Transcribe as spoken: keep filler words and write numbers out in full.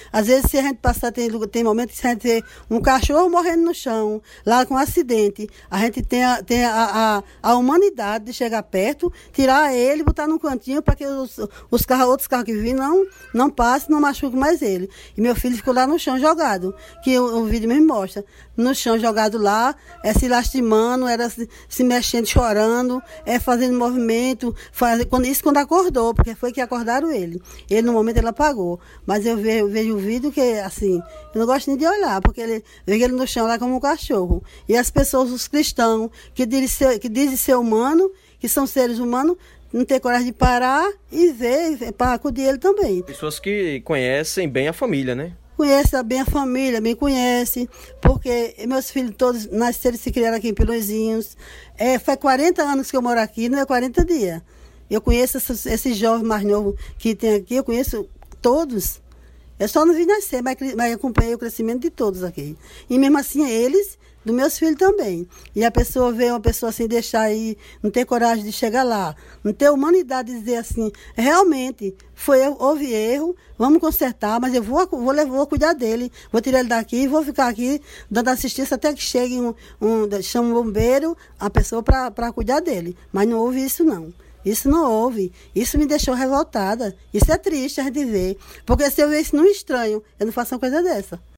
Às vezes, se a gente passar, tem, tem momentos que a gente vê um cachorro morrendo no chão, lá com um acidente, a gente tem a, tem a, a, a humanidade de chegar perto, tirar ele, botar num cantinho para que os, os carros, outros carros que vêm não, não passem, não machuquem mais ele. E meu filho ficou lá no chão jogado, que o, o vídeo me mostra, no chão jogado lá, é, se lastimando, era se, se mexendo, chorando, é, fazendo movimento, faz, quando, isso quando acordou, porque foi que acordaram ele. Ele, no momento, ele apagou. Mas eu vejo, vejo o vídeo que, assim, eu não gosto nem de olhar, porque ele vejo ele no chão lá como um cachorro. E as pessoas, os cristãos, que dizem ser, que dizem ser humano, que são seres humanos, não ter coragem de parar e ver, para acudir ele também. Pessoas que conhecem bem a família, né? Conhece bem a família, bem conhece, porque meus filhos todos nasceram e se criaram aqui em Pilozinhos. É, faz quarenta anos que eu moro aqui, não é quarenta dias. Eu conheço esses, esses jovens mais novos que tem aqui, eu conheço todos. Eu só não vi nascer, mas, mas acompanhei o crescimento de todos aqui. E mesmo assim, eles, dos meus filhos também. E a pessoa vê uma pessoa assim, deixar aí, não ter coragem de chegar lá, não ter humanidade de dizer assim, realmente, foi, houve erro, vamos consertar, mas eu vou, vou, levar, vou cuidar dele, vou tirar ele daqui e vou ficar aqui dando assistência até que chegue um, um chama um bombeiro, a pessoa para cuidar dele. Mas não houve isso, não. Isso não houve. Isso me deixou revoltada. Isso é triste a gente ver. Porque se eu ver isso num estranho, eu não faço uma coisa dessa.